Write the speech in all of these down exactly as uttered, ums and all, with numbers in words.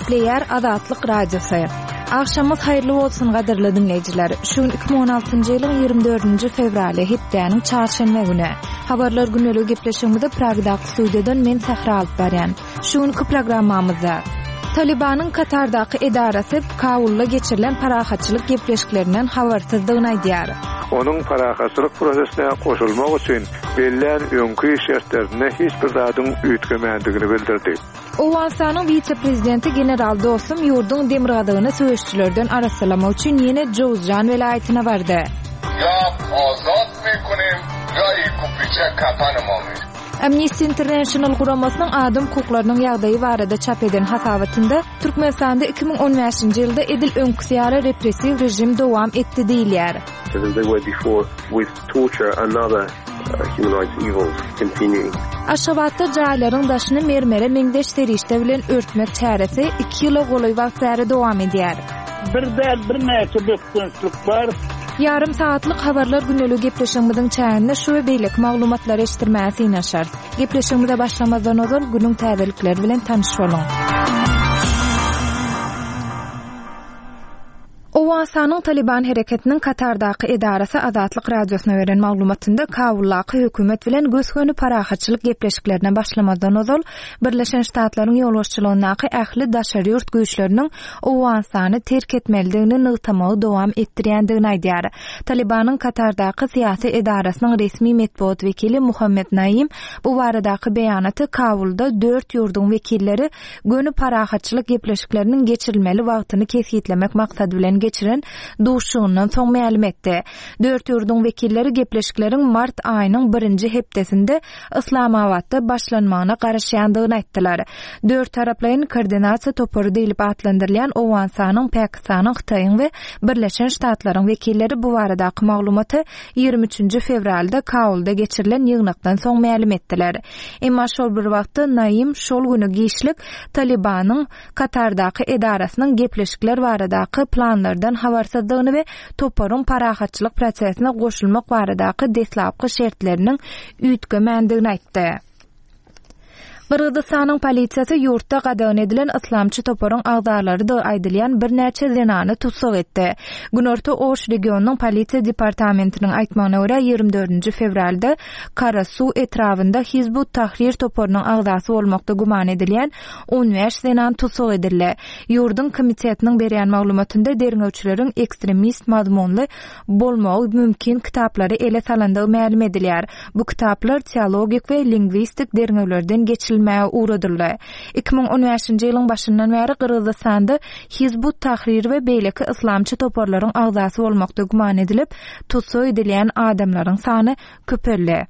Player Azatlyk Radiosu. Akşamyz hayrly bolsun gaderli dinleýijiler. Şu iki bin on altyncy ýylyň ýygrimi dördünji fevraly hepdeniň çarşamba güni. Habarlar günlegi gepleşigimizde Pragda studiýadan men Sahra alyp barýan. Şuňky programmamyzda Talibanyň Katardaky edarasy Kabulla geçirilen parahatçylyk gepleşiklerinden habarsyzdygyny aýdýar. Onun parahatçylyk prosesine goşulmak üçin belli öňkü şertlerine hiç bir zadyň üýtgemendigini bildirdi. Owensanyň vice-prezidenti general Dostum ýurdun demirgadygyny söýüşçilerden arasalamak üçin ýene Jowzjan welaýatyna bardy. Ya azat mekunim, ya ikupiçe kapanamamy. Amnesty International guramasynyň adam hukuklarynyň ýagdaýy barada çap eden hasawatynda Türkmenistanda iki bin on beşinji ýylda edil öňküsýary repressiw rejim dowam etdi diýilýär. As they were before, with torture and other uh, human rights evils continuing. Aşgabatda jaýlaryň daşyny mermere meňdeş serişde bilen örtmek çäresi iki ýyla goly wagt bäri dowam edýär. Birde bir näçe bökünçlik bar. Yarım saatlyk habarlar günlegi gepleşigimiziň çäğinde şu we beýleki maglumatlary eşitdirmäsi ýnaşar. Gepleşigimize başlamazdan öňe günüň täzelikleri bilen tanyş boluň. Owensanyň Taliban hereketiniň Katardaky edarasy Azatlyk Radiosyna beren maglumatynda Kabullaky hökümet bilen gösgöni parahatçylyk gepleşiklerine başlamazdan ozal Birleşen Ştatlaryň ýolbaşçylygynaky ähli daşary ýurt güýçleriniň Owensany terk etmelidigini nygtamagy dowam etdirýändigini aýdýar. Talibanyň Katardaky syýasy edarasynyň resmi medeniýet wekili Muhammed Naim bu baradaky beýanaty Kabulda dört ýurdun wekilleri göni parahatçylyk gepleşikleriniň geçirilmeli wagtyny kesgitlemek maksady bilen geçiren duşuğundan soň ma'lum etdi. Dört ýurdun wekilleri gepleşikleriň mart aýynyň birinji hepdesinde Islamabadda başlanmagyna garaşýandygyny aýtdylar. Dört taraplaryň koordinasiýa topory diýilip atlandyrylýan Owensanyň Pakistanyň, Hytaýyň we Birleşen Ştatlaryň wekilleri bu baradaky maglumaty ýygrimi üçinji fevralda Kabulda geçirilen ýygnakdan soň ma'lum etdiler. Emma şol bir wagtda Naim şol güni giýişlik Talibanyň Katardaky edarasynyň gepleşikler baradaky planlar dan habarsyzdygyny we toparyn parahatçylyk prosesine goşulmak baradaky deslapky şertleriniň üýtgemendigini aýtdy. Kırgızstanyň polisiýasy ýurtda gadagyn edilen islamçy toparyn agdarlary da aýdylýan bir näçe zenany tutsak etdi. Günorta Oş regionunyň polisiýa departamentiniň aýtmagyna görä ýygrimi dördünji fevralda Karasu etrafynda Hizbut Tahrir toparynyň agdasy bolmakda guman edilýän on beş zenan tutsak edildi. Ýurdun komitetiniň berýän maglumatynda derňewçileriň ekstremist mazmunly bolmagy mümkin kitaplary ele salandygy ma'lum edilýär. Bu kitaplar teologik we lingwistik derňewlerden geçirilmeli uğradırlar. iki bin on beşinji ýylyň başyndan bäri Kırgızstanda Hizbut Tahrir we beýleki islamçy toparlaryň agdasy bolmakda guman edilip tutsak edilýän adamlaryň sany köpeldi.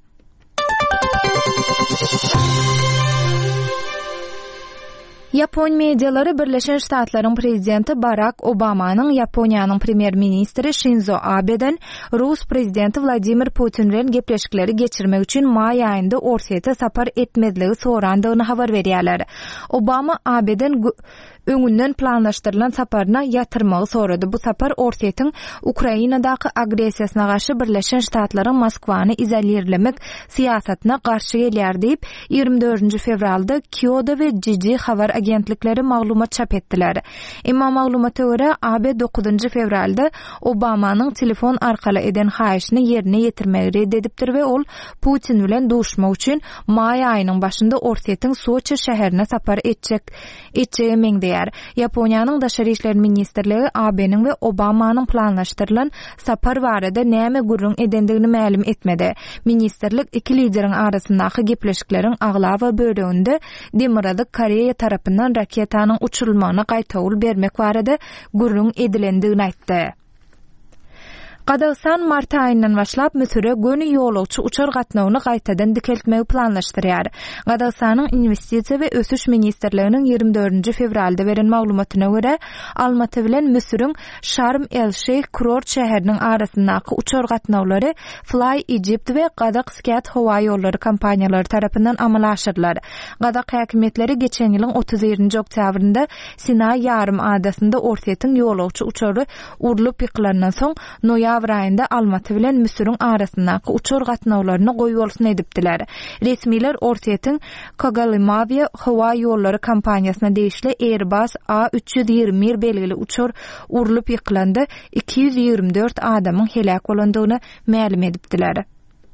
Yapon medialary Birleşen Ştatlaryň prezidenti Barack Obamanyň Yaponiýanyň premier ministri Shinzo Abe'den Rus prezidenti Vladimir Putin bilen gepleşikleri geçirmek üçin may aýynda Orsiýete sapar etmedligi sorandygyny habar berýärler. Obama Abe'den öňünden planlaşdyrylan saparyna ýatyrmagy sorady. Bu sapar Orsiýetiň Ukrainadaky agresiýasyna garşy Birleşen Ştatlaryň Moskwany izolirlemek siýasatyna garşy gelýär diýip ýygrimi dördünji fevralda Kyoto we Jiji habar agentlikleri maglumat çap etdiler. Emma maglumata görä Abe dokuzunji fevralda Obamanyň telefon arkaly eden haýyşyny ýerine ýetirmegi reddedipdir we ol Putin bilen duşmak üçin may aýynyň başynda Orsiýetiň Soçi şäherine sapar etjek etjegi meňdeýär. Yaponiýanyň daşary işler ministrligi Abe'niň we Obamanyň planlaşdyrylan sapar barada näme gurrun edendigini ma'lum etmedi. Ministrlik iki lideriň arasyndaky gepleşikleriň aglawa böleginde Demirady Koreýa tarapyndan raketanyň uçurulmagyna gaýtawl bermek barada gurrun edilendigini aýtdy. Kazakistan mart aýyndan başlap Misir'e göni ýolagçy uçar gatnawyny gaýtadan dikeltmegi planlaşdyrýar. Kazakistanyň investisiýa we ösüş ministrliginiň ýygrimi dördünji fevralda beren maglumatyna görä, Almaty bilen Misir'iň Sharm el-Sheikh kurort şäheriniň arasyndaky uçar gatnawlary Fly Egypt we Kazak Skat howa ýollary kompaniýalary tarapyndan amala aşyrylar. Kazak häkimetleri geçen ýylyň otuz birinji oktýabrynda Sinay ýarym adasynda Orsiýetiň ýolagçy uçary urulup ýykylandan soň noýabr noyabr aýynda Almaty bilen Müsürüň arasyndaky uçur gatnawlaryny goýbolsun edipdiler. Resmiler Ortiýetiň Kogalimavia hawa ýollary kompaniýasyna degişli Airbus A üç yüz ýigirme bir belgili uçur urulyp ýyklandy. iki yüz ýigirme dört adamyň helak bolandygyny ma'lum edipdiler.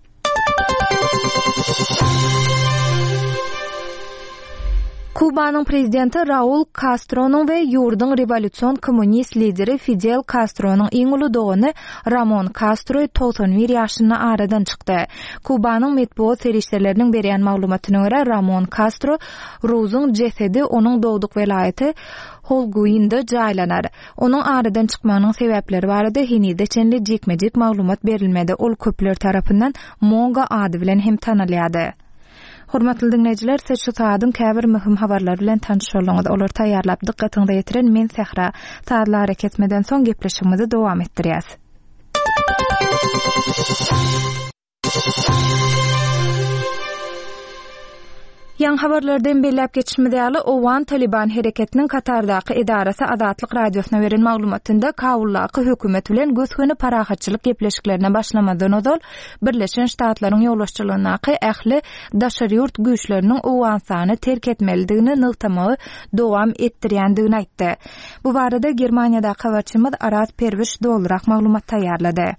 Kubanyň prezidenti Raul Castro'nun we ýurdun revolýusion kommunist lideri Fidel Castro'nun iň uly dogany Ramon Castro doksan bir ýaşyna aradan çykdy. Kubanyň medeniýet serişleriniň berýän maglumatyna görä Ramon Castro Rozuň jesedi onuň dogduk welaýaty Holguin'de jaýlanar. Onuň aradan çykmagynyň sebäpleri barada henide çenli jekmejek maglumat berilmedi. Ol köpler tarapyndan Monga ady bilen hem tanylýady. Hormatly dinleýijiler, siz şu saýdyň käbir möhüm habarlar bilen tanışýarlyňyz. Olar taýýarlap dikkatiňizi ýetiren men Sehra. Saatlar hareketmeden soň gepleşigimizi dowam etdirýäs. Yan habarlardan belläp geçişmede ýaly Owan Taliban hereketiniň Katardaky Edarasy Azatlyk radiosyna beren maglumatynda Kabullaky hökümet bilen gösgöni parahatçylyk gepleşiklerine başlamadan ozal Birleşen Ştatlaryň ýolbaşçylygynaky ähli daşary ýurt güýçleriniň Owan sany terk etmelidigini nygtamagy dowam etdirýändigini aýtdy. Bu barada Germaniýadaky habarçymyz Arat Perwiş doldurak maglumat taýýarlady.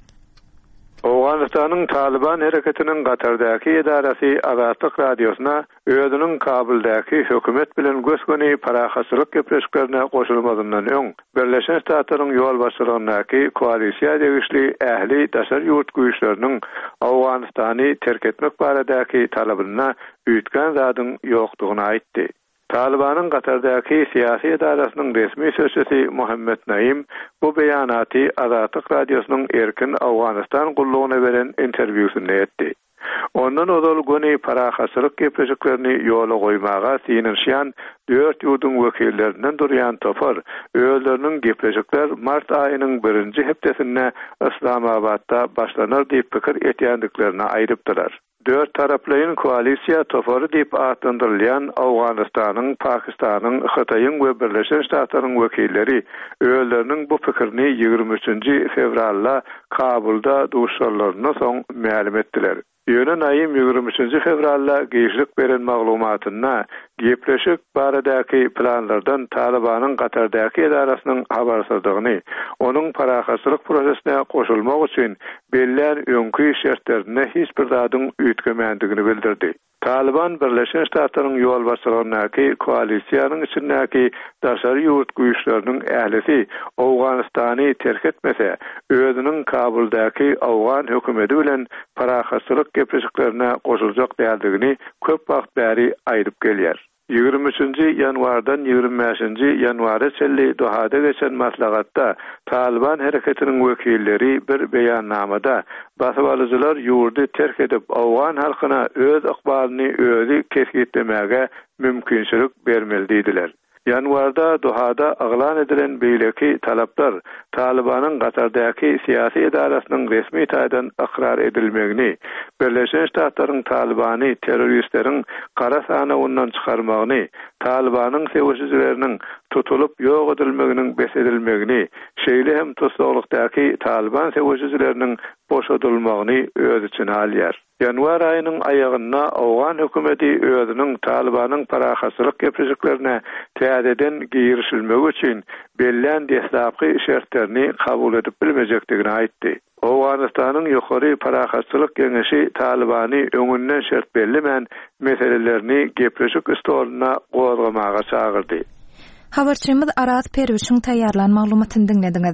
Awganystanyň Taliban hereketiniň Katardaky Edarasy Azatlyk radiosuna özüniň Kabuldaky hökümet bilen gösgöni parahatçylyk gepleşiklerine goşulmadyndan öň Birleşen Ştatlaryň ýolbaşçylygynaky koalisiýa degişli ähli daşary ýurt güýçleriniň Awganystany terk etmek baradaky talabyna üýtgen zadyň ýokdugyny aýtdy. Talibanyň Katardaky syýasy edarasynyň resmi sözçüsi Muhammed Naim bu beýanaty Azatlyk radiosynyň erkin Awganystan gullugyna beren interwýusynda etdi. Ondan ozal göni parahatçylyk gepleşiklerini ýola goýmaga synynşýan dört ýurdun wekillerinden durýan topar öýleriniň gepleşikler mart aýynyň birinji hepdesinde Islamabadda başlanar diýip pikir etýändiklerini aýrypdylar. Dört taraplayın koalisiya tofary diýip adlandyrylýan Awganystanyň, Pakistanyň, Hitaýyň we Birleşen Ştatlaryň wekilleri öýleriniň bu pikirini ýygrimi üçinji fevralda Kabulda duşarlaryna soň ma'lum etdiler. Ýöne Naim ýygrimi üçinji fevralda giýişlik beren maglumatyna gepleşik baradaky planlardan Talibanyň Katardaky edarasynyň habarsızlygyny, onuň parahatçylyk prosesine goşulmak üçin belli öňkü şertlerine hiç bir zadyň üýtgemendigini bildirdi. Taliban Birleşen Ştatlaryň ýolbaşçylygynaky koalisiýanyň içindäki daşary ýurt güýçleriniň ählisi Awganystany terk etmese, özüniň Kabuldaky Awgan hökümeti bilen parahatçylyk gepleşiklerine goşuljak däldigini köp wagt bäri aýdyp gelýär. ýygrimi üçinji ýanwardan ýygrimi beşinji ýanwara çelli Dohada geçen maslahatda Taliban hereketiniň wekilleri bir beýannamada basyp alyjylar ýurdy terk edip Awgan halkyna öz ykbalyny özi kesgitlemäge mümkinçilik bermeli diýdiler. Yanwarda Dohada aglan edilen beýleki talaplar Talibanyň Katardaky syýasy edarasynyň resmi taýdan ikrar edilmegini, Birleşen Ştatlaryň Talibany teröristleriň kara sanawynyň çykarmagyny, Talibanyň sewçileriniň tutulup ýok edilmeginiň besedilmegini, şeýle hem tutsaglykdaky Taliban sewçileriniň boşadylmagyny öz içine alýar. Yanvar aýynyň aýagyna Awgan hökümeti özüniň Talibanyň parahatçylyk gepleşiklerine täzeden girişilmegi üçin belläň desapky şertlerini kabul edip bilmejekdigini aýtdy. Awganystanyň ýokary parahatçylyk geňeşi Talibany öňünden şert bellemän meselelerini gepleşik stoluna gozgamaga çagyrdy. Habarçymyz Arat Perwişiň taýýarlan maglumatyny dinlediňiz.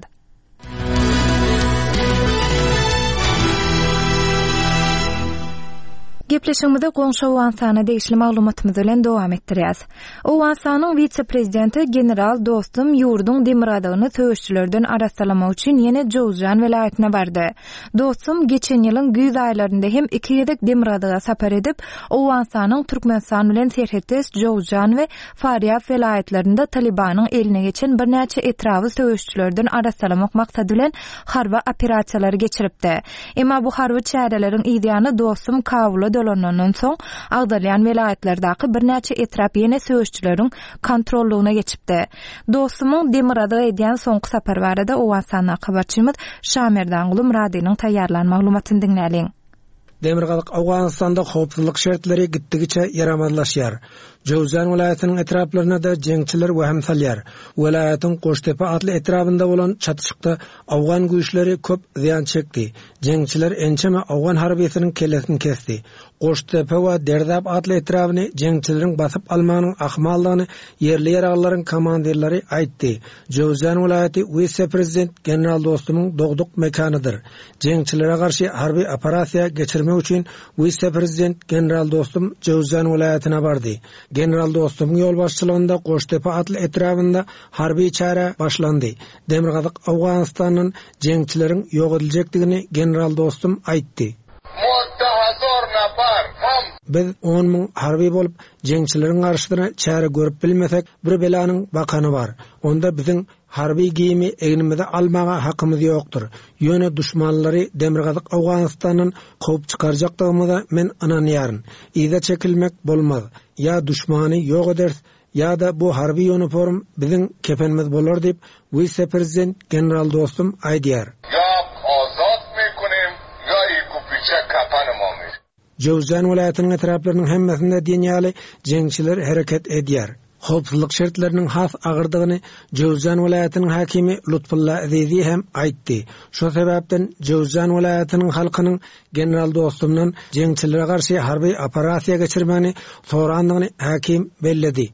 Gepleşigimizde goňşy Owansana degişli maglumatymyz bilen dowam etdirýäs. Owansanyň vice-prezidenti general dostum ýurdun demiradygyny söýüşçilerden araslamak üçin ýene Jowzjan welaýatyna bardy. Dostum geçen ýylyň güýz aýlarynda hem iki ýedek demiradyga sapar edip Owansanyň Türkmenistan bilen serhetdes Jowzjan we Faryab welaýatlarynda Talibanyň eline geçen birnäçe etrawy söýüşçilerden araslamak maksady bilen harba operasiýalary geçiripdi. Emma bu harby çäreleriň ideýany dostum Kabulda bolanondan soň Agdalyan vilayatlerdäki birnäçe etrap ýene söýüşçüleriň kontrollugyna geçipdi. Dostumyň Demirada edýän soňky sapar barada owan sanly habarçymyz Şamerdan Gulum radiosynyň taýýarlan maglumatyny dinläliň. Demirgalyk Awganistanda howpsuzlyk şertleri gitdigiçe ýaramazlaşýar. Jowzan vilayatynyň etraplaryna da jeňçiler waham salýar. Vilayatyň Goştepe adly etrabynda bolan çatışykda Awgan güýçleri köp ziýan çekdi. Jeňçiler ençeme Awgan harbiýetiniň kelesini kesdi. Goştepe we Derdap adly etrabyny jeňçileriň basyp almagynyň ahmallygyny yerli ýaraglaryň komandirleri aýtdy. Jowzan vilayaty vice-prezident general dostumyň dogduk mekanydyr. Jeňçilere garşy harby operasiýa geçirmek üçin vice-prezident general dostum Jowzan vilayatyna bardy. General dostum yol başçylygynda Goştepe adly etrabynda harby çara başlandy. Demirgalyk Awganistanyň jeňçileriň ýok ediljekdigini general dostum aýtdy. Biz on ming harby bolup jeňçileriň garşysyna çara görüp bilmesek bir belanyň bakany bar. Onda biziň harby giyimi egnimizde almaga hakymyz ýokdur. Ýöne düşmanlary Demirgalyk Awganistanyň gowy çykarjakdygymyza men inanýaryn. Ýa çekilmek bolmaz. Ya düşmanı ýok eder ya da bu harbi uniform biziň kefenimiz bolar dip vice-prezident general dostum aýdýar. Ya azat mekunim ya ikupiçe kapanmamyz. Jowzan vilayatynyň etraplarynyň hemmesinde dinýäli jeňçiler hereket edýär. Howpsuzlyk şertleriniň has agyrdygyny Jowzan vilayatynyň hakimi Lutfulla Azizi hem aýtdy. Şo sebäpden Jowzan vilayatynyň halkynyň general dostumdan jeňçilere garşy harby operasiýa geçirmeni sorandygyny hakim belledi.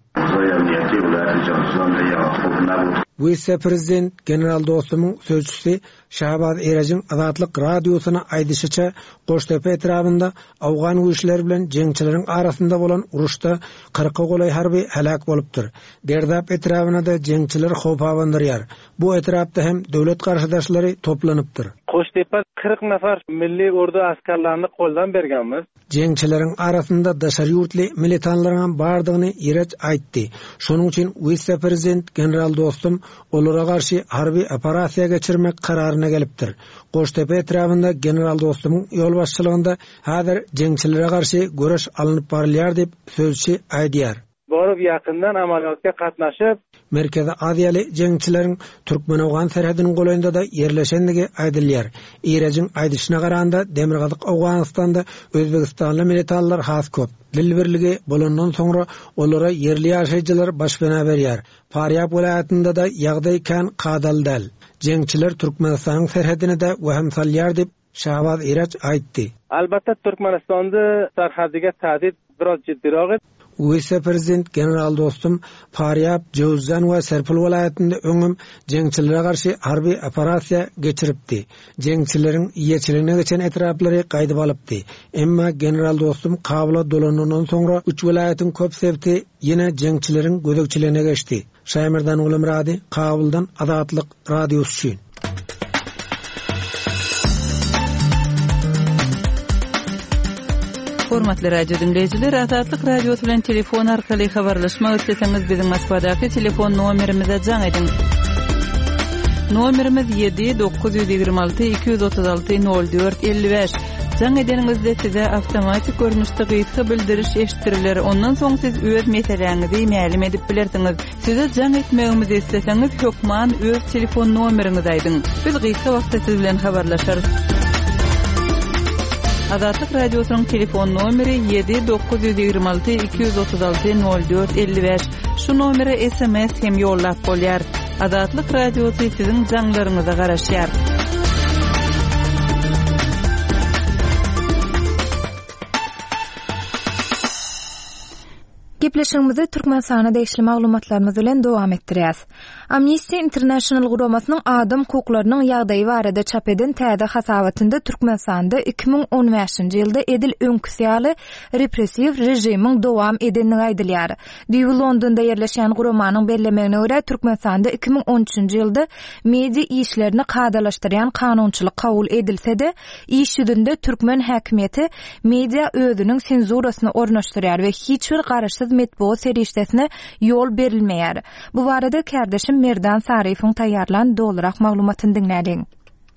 Vice-prezident general dostumyň sözçüsi Şahbaz Erajiň Azatlyk radiosyna aýdyşyça Goştepe etrabynda Awgan güýçleri bilen jeňçileriň arasynda bolan uruşda kırka golay harby halak bolupdyr. Derdap etrabyna da jeňçiler howp awandyrýar. Bu etrapda hem döwlet garşydaşlary toplanypdyr. Goştepe kırk nafar milli ordu askarlaryny goldan bergenmiz. Jeňçileriň arasynda daşary ýurtly militanlaryň bardygyny Eraç aýtdy. Şonuň üçin vice-prezident general dostum olara garşy harby operasiýa geçirmek kararyna gelipdir. Goştepe etrabynda general dostumyň ýol başçylygynda häzir jeňçilere garşy göreş alınıp barylýar dip sözçi aýdýar. Borup ýakyndan amaliyatga gatnaşyp Merkezi Aziýaly jeňçileriň Türkmen-Awgan serhediniň golanynda da ýerleşendigi aýdylýar. Erajiň aýdyşyna garanda Demirgalyk Awganistanda Özbegistanly militanlar has köp. Dil birligi bolandan soňra olara yerli ýaşaýjylar başpana berýär. Faryab vilayatynda da ýagdaý kan kadal dal. Jeňçiler Türkmenistanyň serhedine de waham salýar dip Şahbaz Eraç aýtdy. Albatta Türkmenistandy serhadiga tahdid biraz jiddiroq. Vice-prezident general dostum Faryab, Jowzan we Serpil vilayatynda öňüm jeňçilere garşy harby operasiýa geçiripdi. Jeňçileriň ýeçiligine geçen etraplary gaýdyp alypdy. Emma general dostum kabula dolanandan soňra üç vilayatyň köp sebti ýene jeňçileriň gözegçiligine geçdi. Şamerdan Gulum rady, Kabuldan Azatlyk radiosy. Hormatly radio dinleyijiler, Azatlyk radiosu bilen telefon arkaly habarlaşmak isteseňiz biziň Moskvadaky telefon nomerimize jaň edin. Nomerimiz yedi dokuz yüz ýygrima alty iki yüz otuz alty nol dört elli beş. Jaň edeningizde size awtomatik görnüşde gyýytgy bildiriş eşitdiriler. Ondan soň siz öz meseleňizi ma'lum edip bilersiňiz. Size jaň etmegimizi isteseňiz hökman öz telefon nomeriňizi aýdyň. Biz gyýytgy wagtda siz bilen habarlaşarys. Azatlyk radiosynyň telefon nomeri yedi dokuz yüz ýygrima alty iki yüz otuz alty nol dört elli beş. Şu nomere S M S hem ýollap bolýar. Azatlyk radiosy siziň jaňlaryňyza garaşýar. Gepleşigimizi Türkmenistana degişli maglumatlarymyz bilen dowam etdirýäs. Amnesty International guramasynyň adam hukuklarynyň ýagdaýy barada çap eden täze hasawatynda Türkmenistanda iki ming on beşinji ýylda edil öňküsýaly repressiw rejimiň dowam edenini aýdylýar. Diýip Londonda ýerleşen guramanyň bellemegine görä Türkmenistanda iki ming on üçinji ýylda media işlerini kadalaşdyrýan kanunçylyk kabul edilse-de, iş ýüzünde türkmen häkimiýeti media özüniň senzurasyny ornaşdyrýar we hiç bir garaşsyz metbuat serişdesine yol berilmeýär. Bu barada kardeşim Merdan Sarifoň taýýarlan dolarak maglumatyny dinlädiň.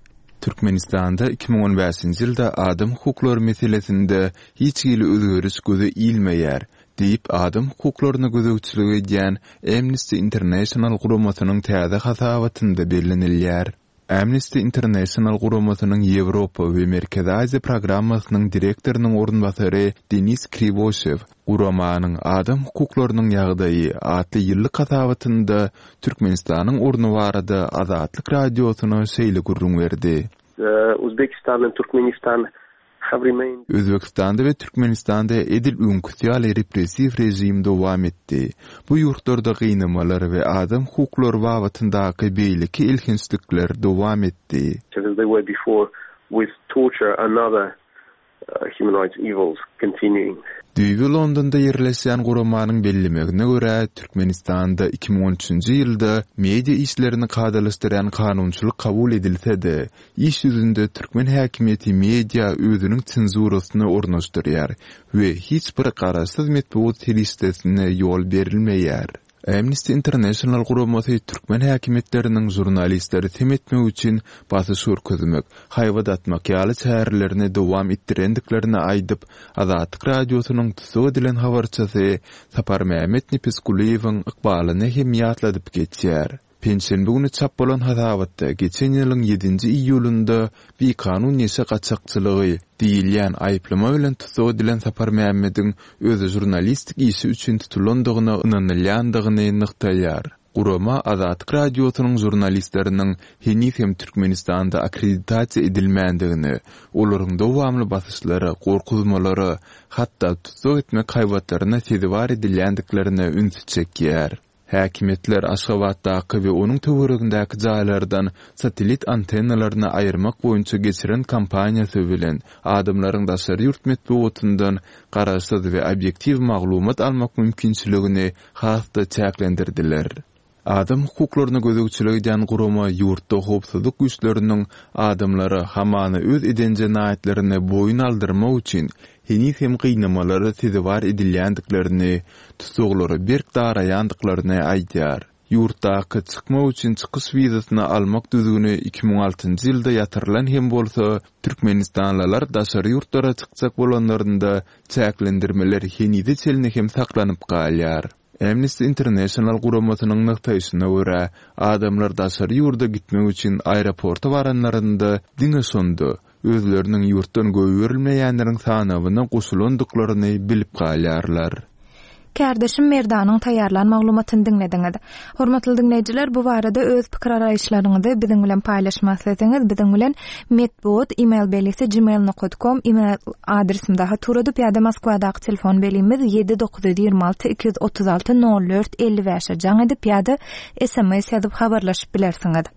Türkmenistanda iki bin on beşinji ýylda adam hukuklary meselesinde hiç gili özgörüş göze ilmeýär diýip adam hukuklaryna gözegçilik edýän Amnesty International guramasynyň täze hasabatynda bellenilýär. Amnesty International guramasynyň Ýewropa we Merkezi Aziýa programmasynyň direktorynyň ornbasary Denis Krivoshev guramanyň adam hukuklarynyň ýagdaýy atly ýyllyk hasabatynda Türkmenistanyň orny barada Azatlyk radiosyna şeýle gurrun berdi. Uzbekistan and Turkmenistan have remained. Özbekistanda we Türkmenistanda edil ünkutyal repressiv rejim dowam etdi. Bu ýurtlarda gynamalar we adam hukuklary babatyndaky beýleki ilginçlikler dowam etdi. As they were before, with torture and other uh, human rights evils continuing. Düýbi Londonda ýerleşýän guramanyň bellemegine görä Türkmenistanda iki bin on üçinji ýylda media işlerini kadalaşdyran kanunçylyk kabul edilse-de, iş ýüzünde Türkmen häkimiýeti media özüniň senzurasyny ornaşdyrýar we hiç bir garaşsyz metbuat listesine ýol berilmeýär. Amnesty International guramasy Türkmen häkimetleriniň jurnalistleri temetmek üçin basyş görkezmek, haýbat atmak ýaly çäherlerini dowam etdirendiklerini aýdyp, Azatlyk radiosynyň tutup edilen habarçysy Sapar Mehmet Nipeskuliýewiň ykbalyny hem ýatladyp geçýär. Pensiýen bugüni çap bolan hasabatda geçen ýylyň ýedinji iýulynda bir kanun ýeşe gaçakçylygy diýilýän aýplama bilen tutup edilen Sapar Mehmetiň özü jurnalistik işi üçin tutulandygyna ynanylýandygyny nyktaýar. Gurama Azatlyk radiosynyň jurnalistleriniň henüz hem Türkmenistanda akkreditasiýa edilmändigini, olaryň dowamly basyşlary, gorkuzmalary, hatda tutup etmek haýbatlaryna tezewar edilýändiklerini ünsüz çekýär. Häkimetler Aşgabatdaky we onuň töweregindäki jaýlardan satelit antennalaryny aýyrmak boýunça geçiren kampaniýasy bilen adamlaryň daşary ýurt metbuatyndan garaşsyz we objektiv maglumat almak mümkinçiligini hasda çäklendirdiler. Adam hukuklaryna gözegçilik edýän gurama ýurtda howpsuzlyk güýçleriniň adamlary hamany öz edenje naýatlaryny boýun aldyrmak üçin henüz hem gynamalara tezewar edilýändiklerini, tutuklary berk daraýandyklaryny aýdýar. Ýurtdaky çykmak üçin çykyş wizasyny almak düzgüni iki bin on altynjy ýylda ýatyrylan hem bolsa, Türkmenistanlylar daşary ýurtlara çykjak bolanlarynda çäklendirmeler henüz çelini hem saklanyp galýar. Amnesty International guramasynyň nyktaýysyna görä, adamlar daşary ýurda gitmek üçin aeroporta baranlarynda diňe sondy. Özleriniň ýurtdan göýürilmeýänleriň sanawyna goşulandyklaryny bilip galýarlar. Kärdeşim Merdanyň taýýarlan maglumatyny dinlediňiz. Hormatly dinleýijiler, bu barada öz pikir araýşlaryňyzy biziň bilen paýlaşmak islediňiz, biziň bilen metbuat email belisi gmail nokta com email adresim daha turadyp ýa-da Moskwadaky telefon belimiz yedi dokuz ýygy alty iki yüz otuz alty nol dört elli beş jaň edip ýa-da S M S ýazyp habarlaşyp bilersiňiz.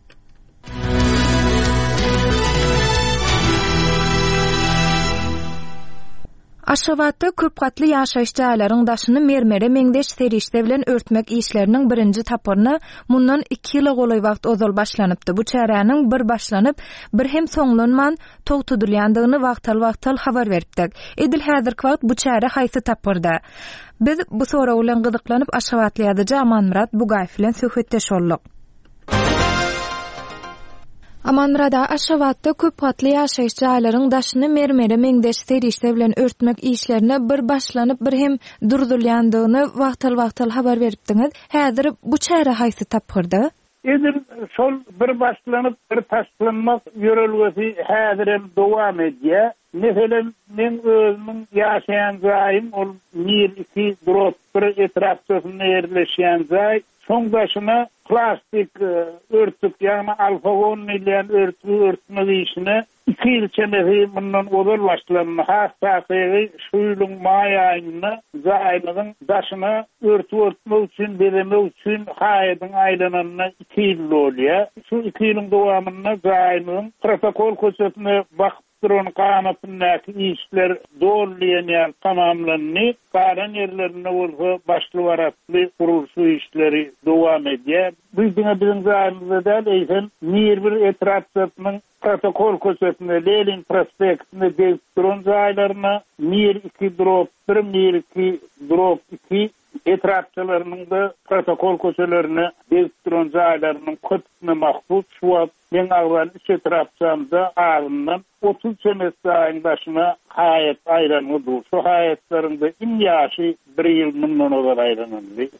Aşgabatda köp gatly ýaşaýyş jaýlaryň daşyny mermere meňdeş serişde bilen örtmek işleriniň birinji tapuryny mundan iki ýyla goly wagt ozal başlanypdy. Bu çäräniň bir başlanyp, bir hem soňlanman togtudylýandygyny wagtal-wagtal habar beripdik. Edil häzirki wagt bu çäre haýsy tapyrda? Biz bu soraw bilen gyzyklanyp Aşgabatly ýazyjy Amanmurat Bugaýew bilen söhbetdeş boldyk. Amanmurada Aşgabatda köp gatly ýaşaýyş jaýlaryň daşyny mermere meňdeş serişde bilen örtmek işlerine bir başlanyp bir hem durdurulýandygyny wagtal-wagtal habar beripdiňiz. Häzir bu çäre haýsy tapyrdy? Edim sol bir başlanyp bir taşlanmak ýörelgesi häzir hem dowam edýär. Meselen men özümiň ýaşaýan jaýym ol bir iki drop bir etrapdasyna ýerleşýän jaý. Soň daşyna plastik örtük, yani alfagon bilen örtü örtmek işini iki ýyl çemeri bundan ozal başlanma hastasygy şuýlyň maýaýyny jaýlygyň daşyna örtü örtmek üçin beremek üçin haýadyň aýlananyna iki ýyl bolýar. Şu iki ýylyň dowamyna jaýlygyň protokol köçetine bak Dron kanatındaki işler doğrulayan tamamlanını, karan yerlerine olsa başlı varatlı kuruluşu işleri devam ediyor. Bizden bizim zahimizde de eysen nir bir etrafçatının protokol köşesinde Lenin prospektinde devip duran zahirlerine nir iki drop bir, nir iki drop iki etrafçılarının da protokol köşelerini belirtilen zaylarının kötüsüne mahsus şu an ben avval üç etrafçamda ağzından otuz senesi ayın başına hayat ayranıdır. Şu hayatlarında in yaşı bir yıl mümkün olan ayranıdır.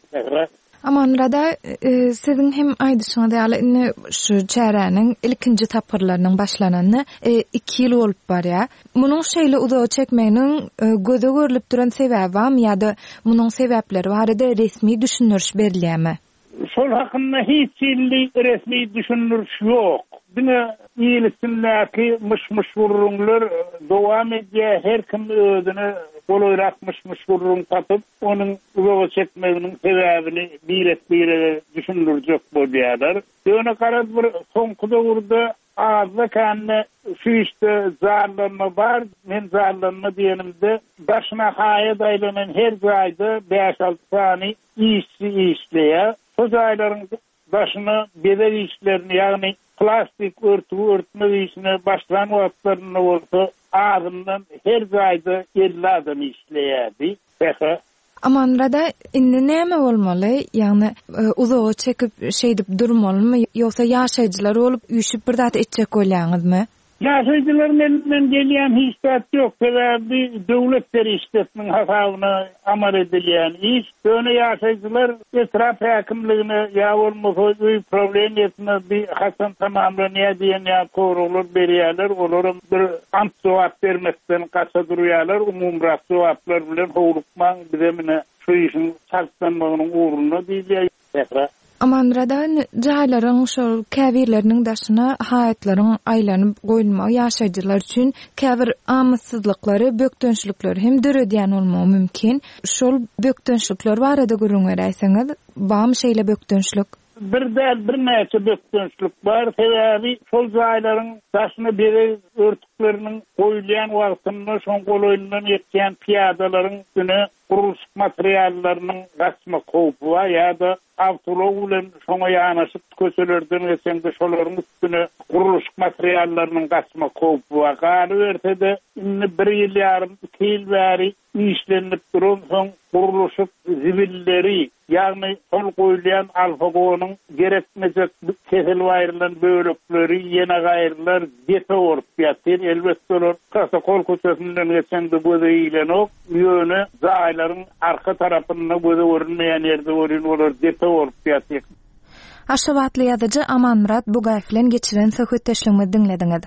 Aman rada e, sizin hem aýdyşyňyza ýaly şu çäräniň ilkinji tapyrlarynyň başlananyny e, iki ýyl bolup barýar. Munyň şeýle uzağa çekmeginiň e, göze görülip duran sebäbi bämi ýa-da munyň sebäpleri barada resmi düşünürüş berilýärmi? Şol hakynda hiç ýylly resmi düşünürüş ýok. Bine ýylysyndäki myş-myş gurrunlar dowam edýär, her kim özüne boloýrakmış gurrun tapyp, onuň uzağa çekmeginiň sebäbini bilet-bilet düşünürjek bolýarlar. Döne garap bir soňky döwürde azda kanny şu işte zarlanma bar, men zarlanma diýenimde başyna haýat aýlanan her zaýda beş altı sany işçi işleýär. Bu zaýlaryň başyna bedel işlerini, ýagny plastik örtü örtme işine başlan wagtlaryny bolsa ağzından her zaýda elli adam işleýärdi. Peki. Aman rada indi näme bolmaly? Ýagny e, uzağa çekip şeýdip durmalymy ýoksa ýaşaýjylar bolup üýşüp bir zat etjek bolýaňyzmy? Ýaşaýjylar men men gelýän hiç zat ýok. Sebäbi döwlet berişdetiniň hasabyna amal edilýän iş. Döne ýaşaýjylar etraf häkimligine ýa bolmasa öý problem ýetme bir hasan tamamlanýar diýen ýa gowrulur berýärler. Olaryň bir ant jogap bermekden gaça durýarlar. Umumrak jogaplar bilen howlukman bizemine şu işin çarpsanmagynyň uğruna diýilýär. Aman radan jaýlaryň şol käbirleriniň daşyna haýatlaryň aýlanyp goýulmagy ýaşaýjylar üçin käbir amytsızlyklary, bökdönçlükleri hem döredýän bolmagy mümkin. Şol bökdönçlükler barada görüň beräýsiňiz, bam şeýle bökdönçlük? Bir-de bir näçe bökdönçlük bar. Sebäbi şol jaýlaryň daşyna beri örtükleriniň goýulýan wagtyny şoň goloýundan ýetýän piýadalaryň üstüne guruluş materiallarynyň gaçma howpy ýa-da awtolog bilen şoňa ýanaşyp köselerden geçende şolaryň üstüne guruluş materiallarynyň gaçma howpy we gany berse-de indi bir ýyl ýarym iki ýyl bäri işlenip duran soň guruluşyp zibilleri ýagny şol goýulýan alfagonyň gerekmejek kesel aýrylan bölekleri ýene gaýrylar gete borup ýatyr. Elbetde olar protokol köşesinden geçende göze ýylenok ýöne zaýlaryň arka tarapyna göze görünmeýän ýerde bolan bolar gete borup ýatyr. Aşgabatly ýazyjy Amanmurat Bugaýew bilen geçiren söhbetdeşligimizi dinlediňiz.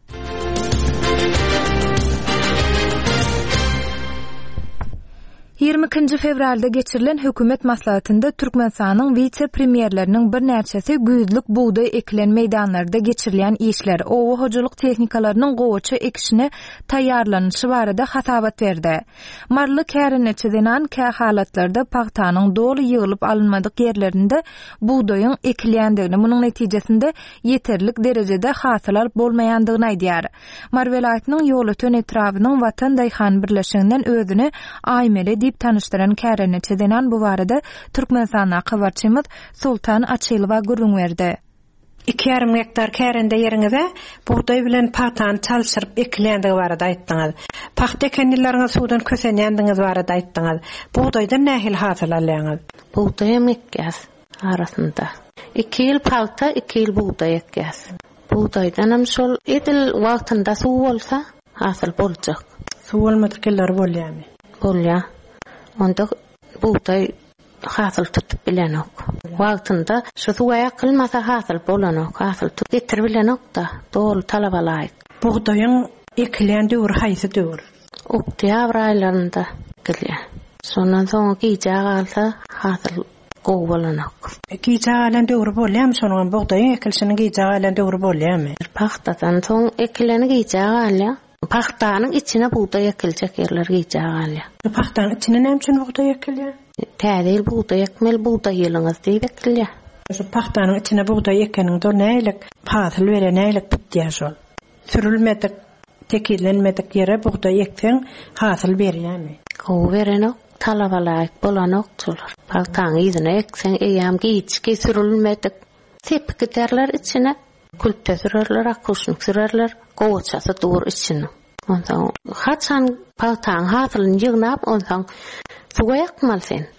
ýygrimi ikinji fevralda geçirilen hökümet maslahatynda Türkmenistanyň vice-premierleriniň bir näçesi güýzlük buğday ekilen meýdanlarda geçirilen işler, owa hojalyk tehnikalarynyň gowaça ekişine taýýarlanyşy barada hasabat berdi. Marly kärineçidenan kä halatlarda paxtanyň doly ýygylyp alınmadyk ýerlerinde buğdaýyň ekilýändigini, munyň netijesinde ýeterlik derejede hasyl alyp bolmaýandygyny aýdýar. Mar welaýatynyň ýol öten etrawynyň Watan Daýhan birleşiginden özüni aýmele tanıştıran kärineçidenan bu barada Türkmenistana habarçymyz Sultan Açylowa gurrun berdi. iki yarım hektar kärinde ýeriňize buğday bilen paxtany çalşyryp ekilýändigi barada aýtdyňyz. Paxta ekenlilerine suwdan kösenýändiňiz barada aýtdyňyz. Buğdaýdan nähil hasyl alýaňyz? Buğdaýym ekýäs arasynda. iki ýyl paxta, iki ýyl buğday ekýäs. Buğdaýdanam şol edil wagtynda suw bolsa hasyl boljak. Suw bolmadyklary bolýarmy? Bolýar. Onda buğday hasyl tutup bilenok. Wagtynda şu suwa kılmasa hasyl bolanok, hasyl tutup getir bilenok da dol talaba laýyk. Buğdaýyň ekilýän döwür haýsy döwür? Oktyabr aýlarynda ekilýär. Sondan soň gijä galsa hasyl gowy bolanok. Gijä galan döwür bolýarmy şonuň buğdaýyň ekilşini gijä galan döwür bolýarmy? Paxtadan soň ekileni gijä galýar. Paxtanyň içine buğday ekiljek ýerler gijä galýar. Paxtanyň içine näme üçin buğday ekilýär? Täze buğday ekmel buğday ýylyňyz diýip ekilýär. Şu paxtanyň içine buğday ekeniňde nälik hasyl beren nälik bitýär şol. Sürülmedik, tekilenmedik ýere buğday ekseň hasyl berýärmi? Gowy berenok, talaba laýyk bolanok çular. Paxtanyň ýüzüne ekseň eýam giçki sürülmedik. Sepik giderler içine kulpte sürerler, akuşnik sürerler, gowaçasy dur içine. Ondan haçan paxtaň hasylyny ýygnap, ondan suwa ýakmal sen.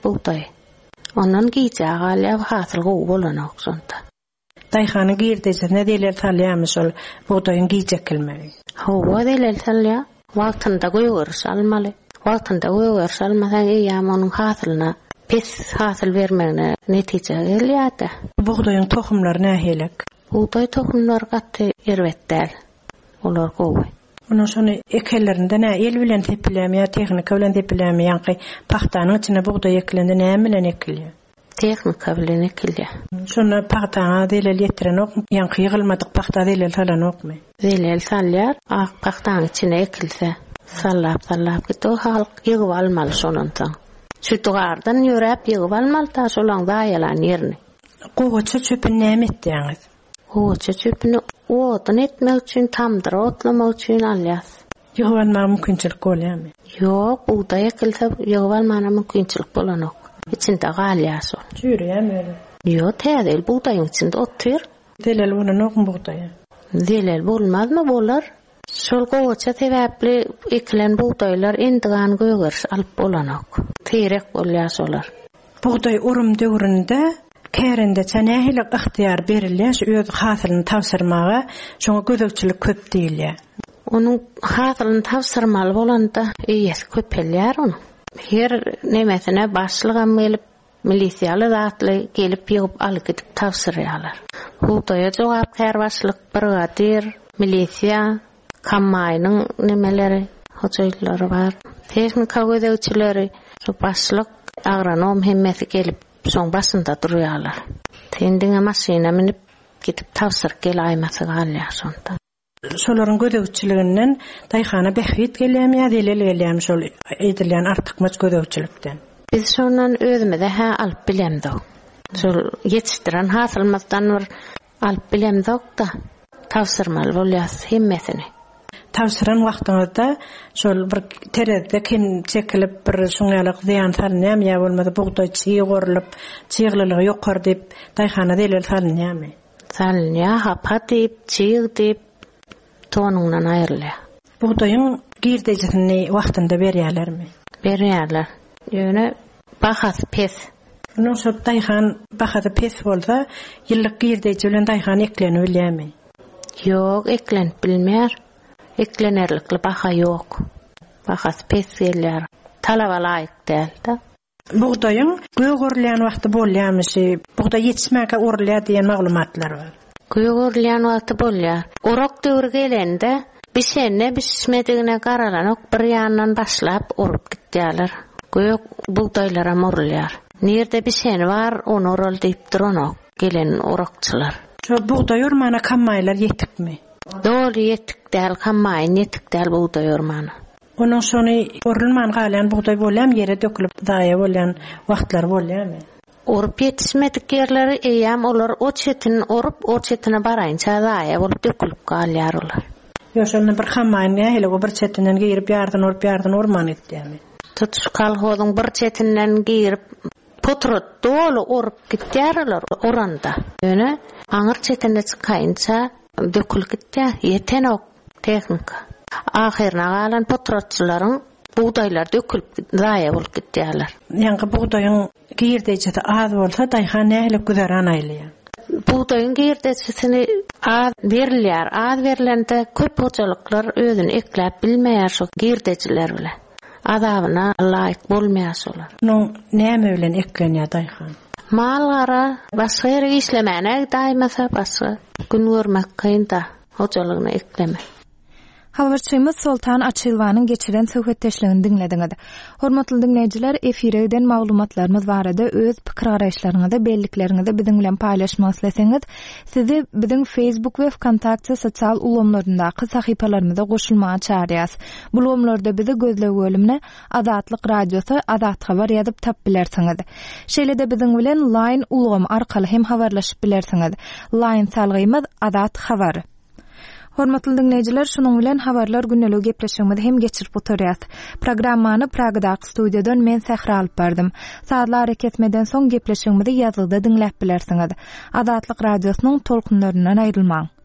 buğday. Ondan giyce ağalya hasıl gowy bolan oksonda. Dayhany girdejine diýler talýamyş ol buğdaýyň giyjekilmegi. Hawa diýler talýa, wagtynda goýur salmaly. Wagtynda goýur salmasaň ýa-da onuň hasylyna pes hasyl bermegine netije gelýärdi. Buğdaýyň tohumlary nähelek? Buğday tohumlary gatty ýerbetdäl. Olar gowy. Onu şonu ekellerinde ne el bilen tepiläme, tehnika bilen tepiläme, ýa-ni paxtanyň içine buğday ekilende näme bilen ekilýär? Tehnika bilen ekilýär. Şonu paxtana delel ýetiren ok, ýa-ni ýygylmadyk paxta delel salan okmy? Delel salýar, ak paxtanyň içine ekilse, sallap sallap gitdi halk ýygyp almaly şonundan. Sütügardan ýörep ýygyp almaly ta şolaň daýalan ýerini. Gowaça çöpün näme etdiňiz? Gowaça çöpüni otun etmek üçin, tamdyr otlamak üçin alýas. Ýygyp almagy mümkinçilik bolýarmy? Ýok, buğday ekilse ýygyp almagy mümkinçilik bolanok. İçinde galýas ol. Jüriýärmi? Ýok, täze buğdaýyň içinde otyr. Delel bolan ok buğdaýa. Delel bolmazmy? Bolar. Şol gowaça sebäpli ekilen buğdaýlar endigan gögürs alyp bolanok. Terek bolýas olar. Buğday urum döwründe kärinde çänähilik ihtiýar berilýär öz hasylyny tawsyrmaga, şoňa gözegçilik köp diýilýär. Onuň hasylyny tawsyrmaly bolanda eýes köp elýär onu. Her nemesine başlygam gelip milisiýaly zatly gelip ýygyp alyp gidip tawsyrýarlar. Buğdaýa jogapkär başlyk brigadir, milisiýa, kammaýynyň nemeleri, hojaýlary bar. Tehnika gözegçileri, şu başlyk agronom hemmeti gelip soň basynda durýarlar. Tendiňe maşina minip gidip tawsyryp gelaýmasy galýar şonda. Şolaryň gözegçiliginden daýhana behwit gelýärmi ýa delel gelýärmi şol edilýän artykmaç gözegçilikden? Biz şondan özümize ha alyp bilemdik. Şol ýetişdiren hasylmazdan bir alyp bilemdik da tawsyrmaly bolýar hemmetini. Tawsyran wagtyňyzda şol bir terede kim çekilip bir şoňalyk ziýan salnýarmy ýa bolmasa buğday çyýgyrylyp çyýglylygy ýokary diýip daýhana delel salnýarmy? Salnýar, hapa diýip, çyýg diýip tonuňdan aýrylýar. Buğdaýyň girdejini wagtynda berýärlermi? Berýärler. Ýöne bahas pes. Onuň şol daýhan bahasy pes bolsa, ýyllyk girdeje bilen daýhan eklenip bilýärmi? Ýok, eklenip bilmär. Eklenerlikli baha ýok. Bahas pes gelýär. Talaba laýyk däl-de. Buğdaýyň gögürlän wagty bolýarmy? Buğday ýetişmäge urulýar diýen maglumatlar bar. Gögürlän wagty bolýar. Urak döwri gelende bişenne bişmedigine garalanok bir ýandan başlap urup gitýärler. Gök buğdaýlara urulýar. Nerde bişen bar, onu urul diýip duranok gelen urakçylar. Şo buğday urmana kammaýlar ýetipmi? Dolu yetik däl, kammaýyn yetik däl buğday urmany. Onuň şonu urulman galýan buğday bolýarmy, ýere dökülip daýa bolýan wagtlar bolýarmy? Urup ýetişmedik ýerleri eýam olar o çetin urup o çetine baraýynça daýa bolup dökülip galýar olar. Ýa-şonu bir kammaýyn hele bir çetinden girip ýardan urup ýardan urman etdiňmi? Tutuş kalhodyň bir çetinden girip potrot dolu urup gitýärler oranda. Ýöne aňyr çetinde çykaýynça dökülip gitýär, ýetenok tehnika. Ahirine galan potrotçylaryň buğdaýlar dökülip daýa bolup gitýärler. Ýa-ni buğdaýyň girdejesi az bolsa daýhan nähili güzaran aýlýar. Buğdaýyň girdejesini az berilýär. Az berilende köp hojalyklar özüni ekläp bilmeýär şo girdejiler bilen. Adabyna laýyk bolmaýar şolar. No näme bilen eklenýär daýhan? Mallara başga ýere işlemäne daýmasa başga gün görmek kynda hojalygyny ekleme. Habarçymyz Sultan Açylwanyň geçiren söhbetdeşligini diňlediňiz. Hormatly dinleýijiler, efirden maglumatlarymyz barada öz pikir garaýşlaryňyzy, bellikleriňizi biziň bilen paýlaşmak isleseňiz, sizi biziň Facebook we Kontakty sosial ulamlaryndaky sahypalarymyza goşulmagy çağırýas. Bu ulamlarda bizi gözlegi bölümine Azatlyk Radiosu Azat Habar ýazyp tap bilersiňiz. Şeýle-de biziň bilen Line ulgam arkaly hem habarlaşyp bilersiňiz. Line salgymyz Azat Habar. Hormatly dinleýijiler, şonuň bilen habarlar günnelik gepleşigimizi hem geçirip oturýas. Programmany Pragdaky studiýadan men Sähra alyp berdym. Saatlar ketmeden soň gepleşigimizi ýazgyda dinläp bilersiňiz. Azatlyk Radiosynyň tolkunlaryndan aýrylmaň.